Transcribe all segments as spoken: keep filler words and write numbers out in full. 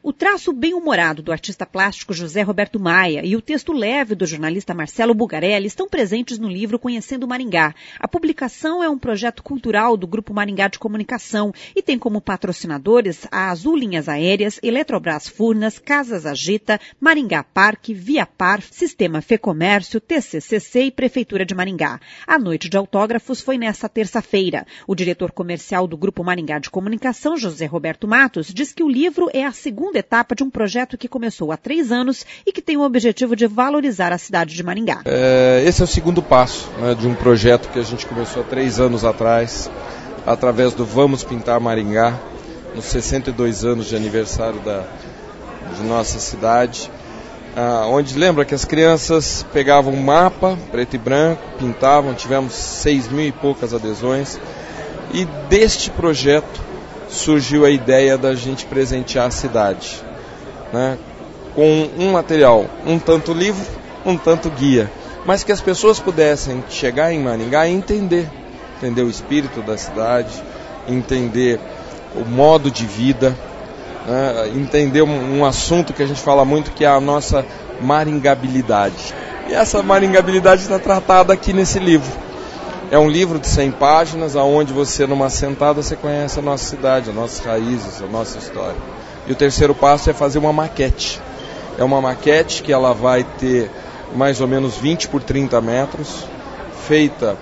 O traço bem-humorado do artista plástico José Roberto Maia e o texto leve do jornalista Marcelo Bugarelli estão presentes no livro Conhecendo Maringá. A publicação é um projeto cultural do Grupo Maringá de Comunicação e tem como patrocinadores a Azul Linhas Aéreas, Eletrobras Furnas, Casas Agita, Maringá Parque, Via Par, Sistema Fecomércio, T C C C e Prefeitura de Maringá. A noite de autógrafos foi nesta terça-feira. O diretor comercial do Grupo Maringá de Comunicação, José Roberto Matos, diz que o livro é a segunda etapa de um projeto que começou há três anos e que tem o objetivo de valorizar a cidade de Maringá. É, esse é o segundo passo, né, de um projeto que a gente começou há três anos atrás, através do Vamos Pintar Maringá, nos sessenta e dois anos de aniversário da, de nossa cidade, ah, onde lembra que as crianças pegavam um mapa, preto e branco, pintavam, tivemos seis mil e poucas adesões, e deste projeto surgiu a ideia da gente presentear a cidade, né, com um material, um tanto livro, um tanto guia, mas que as pessoas pudessem chegar em Maringá e entender, entender o espírito da cidade, entender o modo de vida, né, entender um, um assunto que a gente fala muito, que é a nossa maringabilidade. E essa maringabilidade está tratada aqui nesse livro. É um livro de cem páginas, onde você, numa sentada, você conhece a nossa cidade, as nossas raízes, a nossa história. E o terceiro passo é fazer uma maquete. É uma maquete que ela vai ter mais ou menos vinte por trinta metros, feita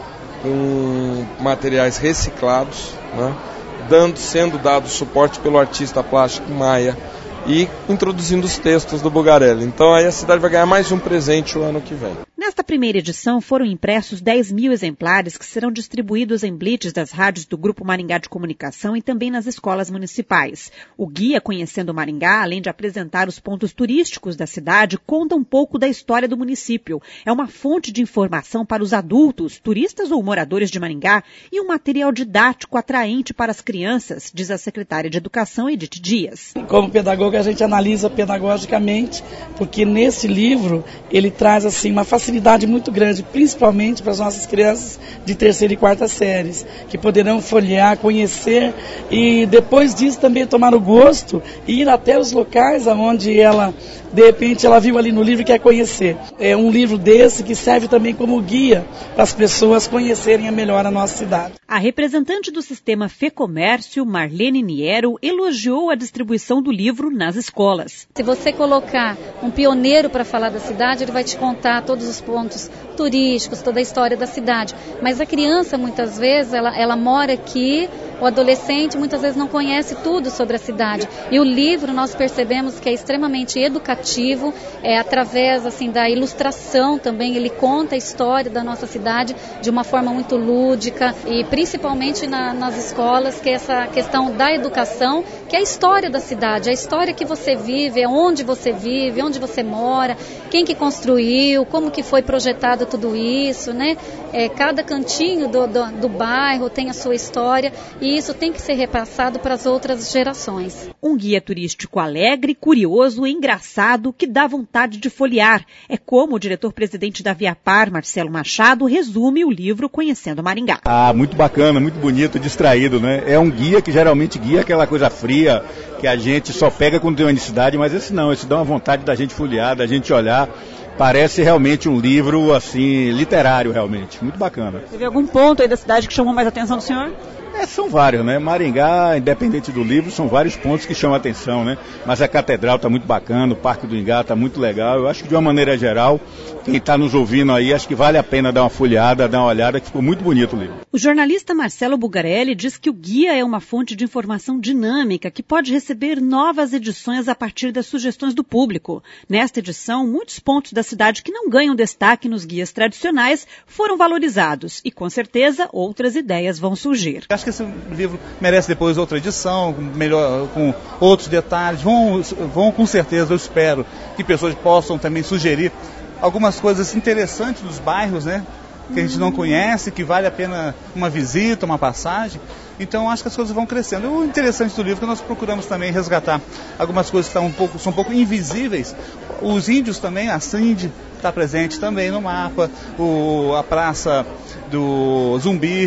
com materiais reciclados, né, dando, sendo dado suporte pelo artista plástico Maia e introduzindo os textos do Bugarelli. Então aí a cidade vai ganhar mais um presente o ano que vem. Nesta primeira edição foram impressos dez mil exemplares que serão distribuídos em blitz das rádios do Grupo Maringá de Comunicação e também nas escolas municipais. O guia Conhecendo Maringá, além de apresentar os pontos turísticos da cidade, conta um pouco da história do município. É uma fonte de informação para os adultos, turistas ou moradores de Maringá e um material didático atraente para as crianças, diz a secretária de Educação, Edith Dias. Como pedagoga, a gente analisa pedagogicamente, porque nesse livro ele traz assim uma facilidade muito grande, principalmente para as nossas crianças de terceira e quarta séries, que poderão folhear, conhecer e depois disso também tomar o gosto e ir até os locais onde ela, de repente, ela viu ali no livro e quer conhecer. É um livro desse que serve também como guia para as pessoas conhecerem melhor a nossa cidade. A representante do sistema Fecomércio, Marlene Niero, elogiou a distribuição do livro nas escolas. Se você colocar um pioneiro para falar da cidade, ele vai te contar todos os pontos turísticos, toda a história da cidade. Mas a criança, muitas vezes, ela, ela mora aqui, o adolescente muitas vezes não conhece tudo sobre a cidade. E o livro nós percebemos que é extremamente educativo, é, através assim, da ilustração também, ele conta a história da nossa cidade de uma forma muito lúdica e principalmente na, nas escolas, que é essa questão da educação, que é a história da cidade, a história que você vive, onde você vive, onde você mora, quem que construiu, como que foi projetado tudo isso, né? É, cada cantinho do, do, do bairro tem a sua história e isso tem que ser repassado para as outras gerações. Um guia turístico alegre, curioso e engraçado que dá vontade de folhear. É como o diretor-presidente da Via Par, Marcelo Machado, resume o livro Conhecendo Maringá. Ah, muito bacana, muito bonito, distraído, né? É um guia que geralmente guia aquela coisa fria que a gente só pega quando tem uma necessidade, mas esse não, esse dá uma vontade da gente folhear, da gente olhar. Parece realmente um livro, assim, literário, realmente. Muito bacana. Teve algum ponto aí da cidade que chamou mais a atenção do senhor? É, são vários, né? Maringá, independente do livro, são vários pontos que chamam a atenção, né? Mas a Catedral está muito bacana, o Parque do Ingá está muito legal. Eu acho que, de uma maneira geral, quem está nos ouvindo aí, acho que vale a pena dar uma folheada, dar uma olhada, que ficou muito bonito o livro. O jornalista Marcelo Bugarelli diz que o guia é uma fonte de informação dinâmica que pode receber novas edições a partir das sugestões do público. Nesta edição, muitos pontos da cidade que não ganham destaque nos guias tradicionais foram valorizados e, com certeza, outras ideias vão surgir. Acho que esse livro merece depois outra edição, melhor, com outros detalhes. Vão, vão com certeza, eu espero, que pessoas possam também sugerir algumas coisas interessantes dos bairros, né? Que a gente não conhece, que vale a pena uma visita, uma passagem. Então acho que as coisas vão crescendo. O interessante do livro é que nós procuramos também resgatar algumas coisas que estão um pouco, são um pouco invisíveis. Os índios também, a Cindy está presente também no mapa, o, a Praça do Zumbi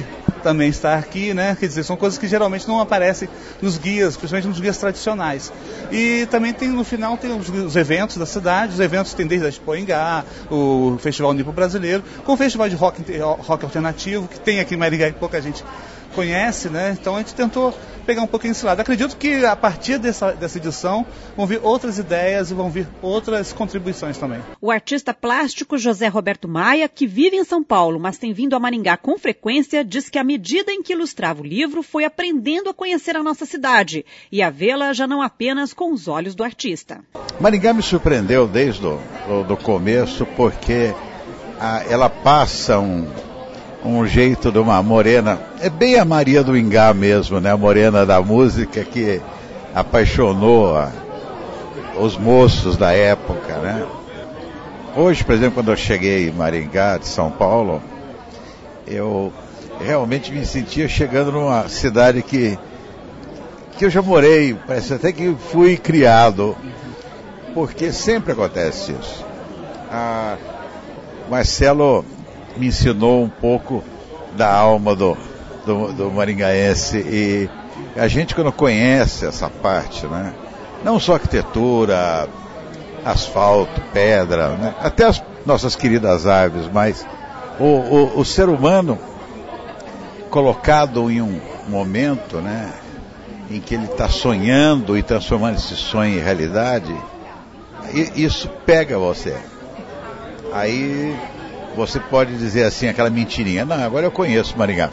também estar aqui, né? Quer dizer, são coisas que geralmente não aparecem nos guias, principalmente nos guias tradicionais. E também tem, no final, tem os, os eventos da cidade, os eventos tem desde a Expo Engá, o Festival Nipo Brasileiro, com o Festival de rock, rock alternativo, que tem aqui em Maringá e pouca gente conhece, né? Então a gente tentou pegar um pouquinho esse lado. Acredito que a partir dessa, dessa edição vão vir outras ideias e vão vir outras contribuições também. O artista plástico José Roberto Maia, que vive em São Paulo, mas tem vindo a Maringá com frequência, diz que à medida em que ilustrava o livro, foi aprendendo a conhecer a nossa cidade e a vê-la já não apenas com os olhos do artista. Maringá me surpreendeu desde o do, do começo, porque a, ela passa um... um jeito de uma morena, é bem a Maria do Ingá mesmo, né? A morena da música que apaixonou a, os moços da época, né? Hoje, por exemplo, quando eu cheguei em Maringá, de São Paulo, eu realmente me sentia chegando numa cidade que, que eu já morei, parece até que fui criado, porque sempre acontece isso. A Marcelo me ensinou um pouco da alma do, do, do maringaense, e a gente, quando conhece essa parte, né, não só arquitetura, asfalto, pedra, né, até as nossas queridas árvores, mas o, o, o ser humano colocado em um momento, né, em que ele está sonhando e transformando esse sonho em realidade, e isso pega você. Aí você pode dizer assim, aquela mentirinha, não, agora eu conheço Maringá.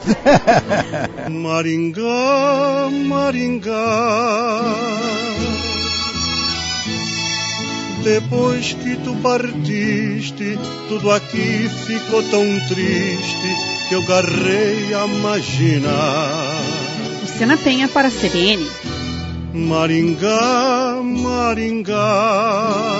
Maringá, Maringá, depois que tu partiste, tudo aqui ficou tão triste que eu garrei a imaginar. Luciana Penha para a C B N. Maringá, Maringá,